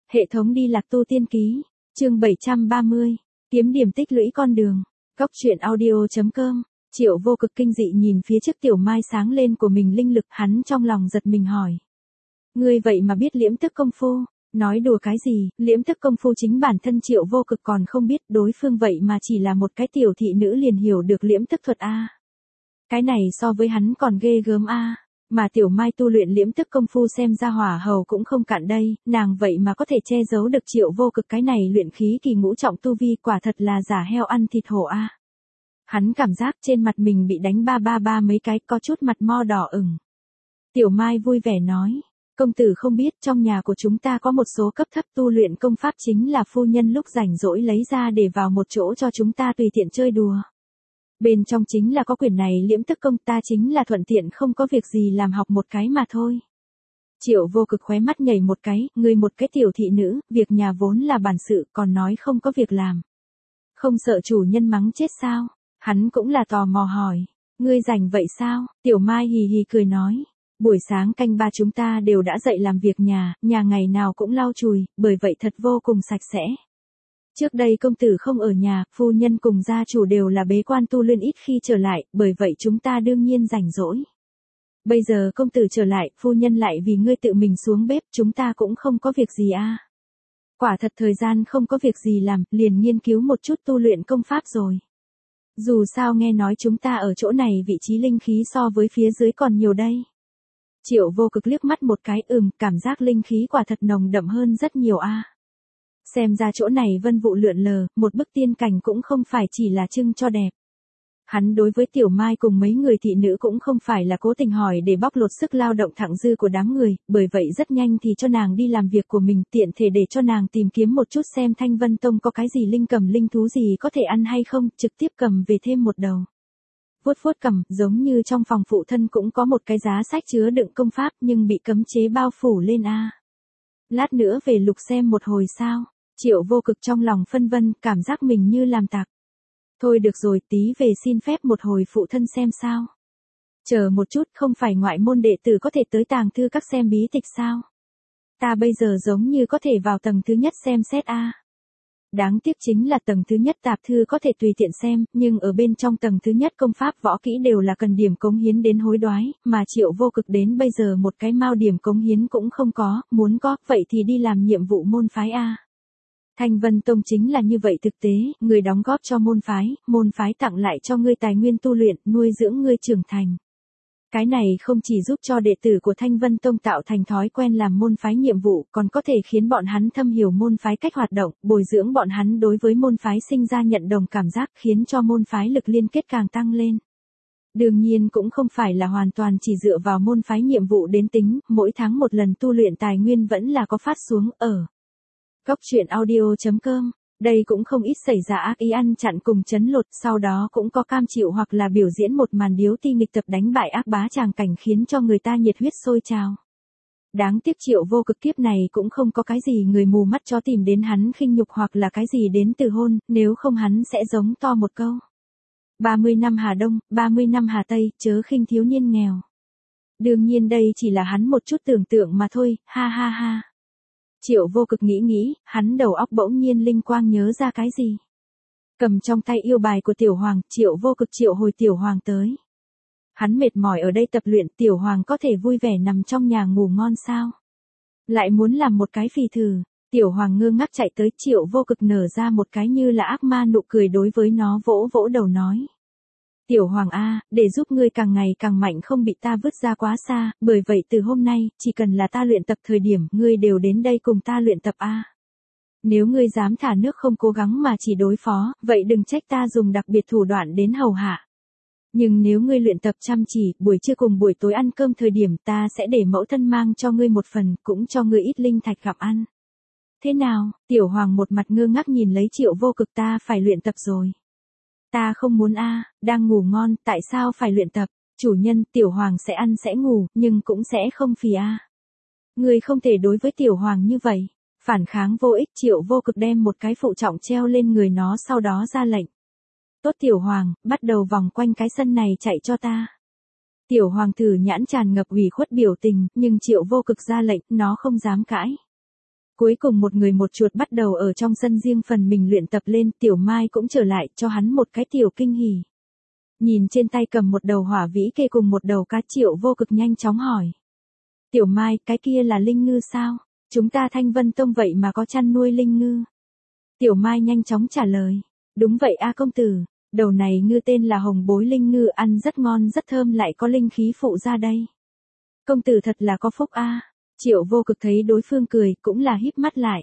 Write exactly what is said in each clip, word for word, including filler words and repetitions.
Hệ thống đi lạc tu tiên ký, chương bảy trăm ba mươi, kiếm điểm tích lũy con đường, góc truyện audio.com. Triệu Vô Cực kinh dị nhìn phía trước tiểu mai sáng lên của mình linh lực, hắn trong lòng giật mình hỏi. Ngươi vậy mà biết liễm tức công phu, nói đùa cái gì, liễm tức công phu chính bản thân Triệu Vô Cực còn không biết, đối phương vậy mà chỉ là một cái tiểu thị nữ liền hiểu được liễm tức thuật a. Cái này so với hắn còn ghê gớm a. Mà tiểu mai tu luyện liễm tức công phu xem ra hỏa hầu cũng không cạn đây, nàng vậy mà có thể che giấu được Triệu Vô Cực cái này luyện khí kỳ ngũ trọng tu vi, quả thật là giả heo ăn thịt hổ a. Hắn cảm giác trên mặt mình bị đánh ba ba ba mấy cái, có chút mặt mo đỏ ửng. Tiểu mai vui vẻ nói, công tử không biết trong nhà của chúng ta có một số cấp thấp tu luyện công pháp chính là phu nhân lúc rảnh rỗi lấy ra để vào một chỗ cho chúng ta tùy tiện chơi đùa. Bên trong chính là có quyển này liễm tức công, ta chính là thuận tiện không có việc gì làm học một cái mà thôi. Triệu Vô Cực khóe mắt nhảy một cái, ngươi một cái tiểu thị nữ, việc nhà vốn là bản sự, còn nói không có việc làm. Không sợ chủ nhân mắng chết sao? Hắn cũng là tò mò hỏi, ngươi rảnh vậy sao? Tiểu Mai hì hì cười nói, buổi sáng canh ba chúng ta đều đã dậy làm việc nhà, nhà ngày nào cũng lau chùi, bởi vậy thật vô cùng sạch sẽ. Trước đây công tử không ở nhà, phu nhân cùng gia chủ đều là bế quan tu luyện ít khi trở lại, bởi vậy chúng ta đương nhiên rảnh rỗi. Bây giờ công tử trở lại, phu nhân lại vì ngươi tự mình xuống bếp, chúng ta cũng không có việc gì a. Quả thật thời gian không có việc gì làm, liền nghiên cứu một chút tu luyện công pháp rồi. Dù sao nghe nói chúng ta ở chỗ này vị trí linh khí so với phía dưới còn nhiều đây. Triệu Vô Cực liếc mắt một cái, ừm, cảm giác linh khí quả thật nồng đậm hơn rất nhiều a. Xem ra chỗ này vân vụ lượn lờ, một bức tiên cảnh cũng không phải chỉ là trưng cho đẹp. Hắn đối với Tiểu Mai cùng mấy người thị nữ cũng không phải là cố tình hỏi để bóc lột sức lao động thặng dư của đám người, bởi vậy rất nhanh thì cho nàng đi làm việc của mình, tiện thể để cho nàng tìm kiếm một chút xem Thanh Vân Tông có cái gì linh cầm linh thú gì có thể ăn hay không, trực tiếp cầm về thêm một đầu. Vuốt vuốt cầm, giống như trong phòng phụ thân cũng có một cái giá sách chứa đựng công pháp nhưng bị cấm chế bao phủ lên a. Lát nữa về lục xem một hồi sao? Triệu Vô Cực trong lòng phân vân, cảm giác mình như làm tặc. Thôi được rồi, tí về xin phép một hồi phụ thân xem sao. Chờ một chút, không phải ngoại môn đệ tử có thể tới tàng thư các xem bí tịch sao? Ta bây giờ giống như có thể vào tầng thứ nhất xem xét a. Đáng tiếc chính là tầng thứ nhất tạp thư có thể tùy tiện xem, nhưng ở bên trong tầng thứ nhất công pháp võ kỹ đều là cần điểm cống hiến đến hối đoái, mà Triệu Vô Cực đến bây giờ một cái mao điểm cống hiến cũng không có, muốn có, vậy thì đi làm nhiệm vụ môn phái a. Thanh Vân Tông chính là như vậy, thực tế, người đóng góp cho môn phái, môn phái tặng lại cho ngươi tài nguyên tu luyện, nuôi dưỡng ngươi trưởng thành. Cái này không chỉ giúp cho đệ tử của Thanh Vân Tông tạo thành thói quen làm môn phái nhiệm vụ, còn có thể khiến bọn hắn thâm hiểu môn phái cách hoạt động, bồi dưỡng bọn hắn đối với môn phái sinh ra nhận đồng cảm giác, khiến cho môn phái lực liên kết càng tăng lên. Đương nhiên cũng không phải là hoàn toàn chỉ dựa vào môn phái nhiệm vụ đến tính, mỗi tháng một lần tu luyện tài nguyên vẫn là có phát xuống, ở góc truyện audio.com. Đây cũng không ít xảy ra ác ý ăn chặn cùng chấn lột, sau đó cũng có cam chịu hoặc là biểu diễn một màn điếu ti nghịch tập đánh bại ác bá tràng cảnh khiến cho người ta nhiệt huyết sôi trào. Đáng tiếc Triệu Vô Cực kiếp này cũng không có cái gì người mù mắt cho tìm đến hắn khinh nhục hoặc là cái gì đến từ hôn, nếu không hắn sẽ giống to một câu. ba mươi năm Hà Đông, ba mươi năm Hà Tây, chớ khinh thiếu niên nghèo. Đương nhiên đây chỉ là hắn một chút tưởng tượng mà thôi, ha ha ha. Triệu Vô Cực nghĩ nghĩ, hắn đầu óc bỗng nhiên linh quang nhớ ra cái gì. Cầm trong tay yêu bài của Tiểu Hoàng, Triệu Vô Cực triệu hồi Tiểu Hoàng tới. Hắn mệt mỏi ở đây tập luyện, Tiểu Hoàng có thể vui vẻ nằm trong nhà ngủ ngon sao? Lại muốn làm một cái phì thử, Tiểu Hoàng ngơ ngác chạy tới, Triệu Vô Cực nở ra một cái như là ác ma nụ cười đối với nó vỗ vỗ đầu nói. Tiểu Hoàng a, để giúp ngươi càng ngày càng mạnh không bị ta vứt ra quá xa, bởi vậy từ hôm nay, chỉ cần là ta luyện tập thời điểm, ngươi đều đến đây cùng ta luyện tập a. Nếu ngươi dám thả nước không cố gắng mà chỉ đối phó, vậy đừng trách ta dùng đặc biệt thủ đoạn đến hầu hạ. Nhưng nếu ngươi luyện tập chăm chỉ, buổi trưa cùng buổi tối ăn cơm thời điểm ta sẽ để mẫu thân mang cho ngươi một phần, cũng cho ngươi ít linh thạch gặm ăn. Thế nào? Tiểu Hoàng một mặt ngơ ngác nhìn lấy Triệu Vô Cực, ta phải luyện tập rồi. Ta không muốn a, đang ngủ ngon, tại sao phải luyện tập? Chủ nhân, Tiểu Hoàng sẽ ăn sẽ ngủ, nhưng cũng sẽ không phì a. Ngươi không thể đối với Tiểu Hoàng như vậy. Phản kháng vô ích, Triệu Vô Cực đem một cái phụ trọng treo lên người nó, sau đó ra lệnh. Tốt Tiểu Hoàng, bắt đầu vòng quanh cái sân này chạy cho ta. Tiểu Hoàng tử nhãn tràn ngập ủy khuất biểu tình, nhưng Triệu Vô Cực ra lệnh, nó không dám cãi. Cuối cùng một người một chuột bắt đầu ở trong sân riêng phần mình luyện tập lên, Tiểu Mai cũng trở lại cho hắn một cái tiểu kinh hỉ. Nhìn trên tay cầm một đầu hỏa vĩ kê cùng một đầu cá, Triệu Vô Cực nhanh chóng hỏi. Tiểu Mai, cái kia là linh ngư sao? Chúng ta Thanh Vân Tông vậy mà có chăn nuôi linh ngư. Tiểu Mai nhanh chóng trả lời. Đúng vậy a công tử, đầu này ngư tên là hồng bối linh ngư, ăn rất ngon rất thơm lại có linh khí phụ ra đây. Công tử thật là có phúc a. Triệu Vô Cực thấy đối phương cười cũng là híp mắt lại.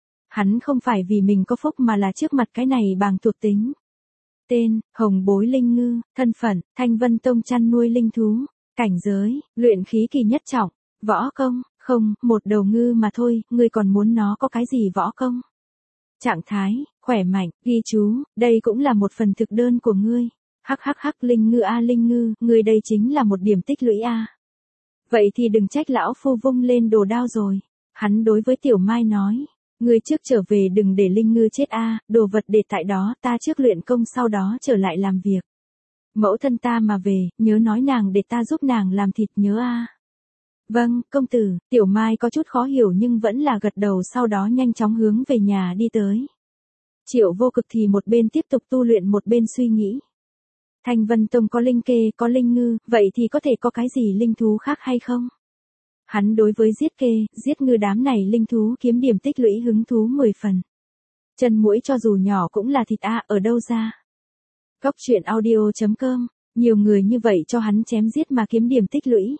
Hắn không phải vì mình có phúc mà là trước mặt cái này bằng thuộc tính. Tên, hồng bối linh ngư, thân phận, Thanh Vân Tông chăn nuôi linh thú, cảnh giới, luyện khí kỳ nhất trọng, võ công, không, một đầu ngư mà thôi, ngươi còn muốn nó có cái gì võ công. Trạng thái, khỏe mạnh, ghi chú, đây cũng là một phần thực đơn của ngươi. Hắc hắc hắc linh ngư a linh ngư, ngươi đây chính là một điểm tích lũy a. Vậy thì đừng trách lão phu vung lên đồ đao rồi. Hắn đối với Tiểu Mai nói, ngươi trước trở về đừng để linh ngư chết a, đồ vật để tại đó, ta trước luyện công sau đó trở lại làm việc. Mẫu thân ta mà về, nhớ nói nàng để ta giúp nàng làm thịt nhớ a. Vâng, công tử, Tiểu Mai có chút khó hiểu nhưng vẫn là gật đầu, sau đó nhanh chóng hướng về nhà đi tới. Triệu Vô Cực thì một bên tiếp tục tu luyện một bên suy nghĩ. Thanh Vân Tông có linh kê, có linh ngư, vậy thì có thể có cái gì linh thú khác hay không? Hắn đối với giết kê, giết ngư đám này linh thú kiếm điểm tích lũy hứng thú mười phần. Chân muỗi cho dù nhỏ cũng là thịt a, ở đâu ra? Góc truyện audio chấm com, nhiều người như vậy cho hắn chém giết mà kiếm điểm tích lũy.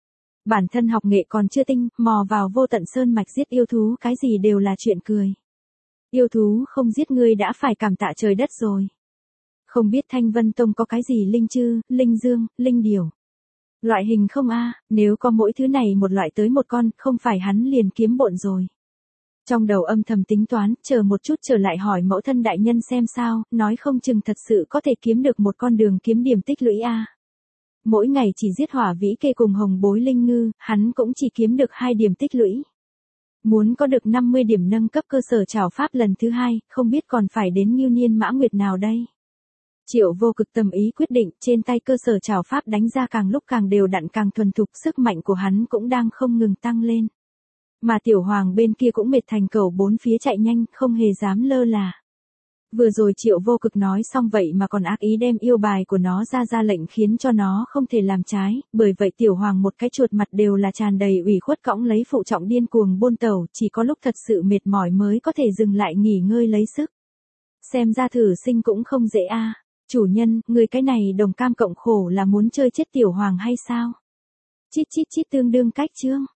Bản thân học nghệ còn chưa tinh, mò vào vô tận sơn mạch giết yêu thú cái gì đều là chuyện cười. Yêu thú không giết ngươi đã phải cảm tạ trời đất rồi. Không biết Thanh Vân Tông có cái gì linh chư, linh dương, linh điểu. Loại hình không a, nếu có mỗi thứ này một loại tới một con, không phải hắn liền kiếm bộn rồi. Trong đầu âm thầm tính toán, chờ một chút trở lại hỏi mẫu thân đại nhân xem sao, nói không chừng thật sự có thể kiếm được một con đường kiếm điểm tích lũy a. Mỗi ngày chỉ giết hỏa vĩ kê cùng hồng bối linh ngư, hắn cũng chỉ kiếm được hai điểm tích lũy. Muốn có được năm mươi điểm nâng cấp cơ sở trảo pháp lần thứ hai, không biết còn phải đến Ngưu Niên Mã Nguyệt nào đây. Triệu Vô Cực tâm ý quyết định, trên tay cơ sở trảo pháp đánh ra càng lúc càng đều đặn càng thuần thục, sức mạnh của hắn cũng đang không ngừng tăng lên. Mà Tiểu Hoàng bên kia cũng mệt thành cẩu bốn phía chạy nhanh, không hề dám lơ là. Vừa rồi Triệu Vô Cực nói xong vậy mà còn ác ý đem yêu bài của nó ra ra lệnh khiến cho nó không thể làm trái, bởi vậy Tiểu Hoàng một cái chuột mặt đều là tràn đầy ủy khuất cõng lấy phụ trọng điên cuồng buôn tàu, chỉ có lúc thật sự mệt mỏi mới có thể dừng lại nghỉ ngơi lấy sức. Xem ra thử sinh cũng không dễ a. Chủ nhân, người cái này đồng cam cộng khổ là muốn chơi chết Tiểu Hoàng hay sao? Chít chít chít tương đương cách chương.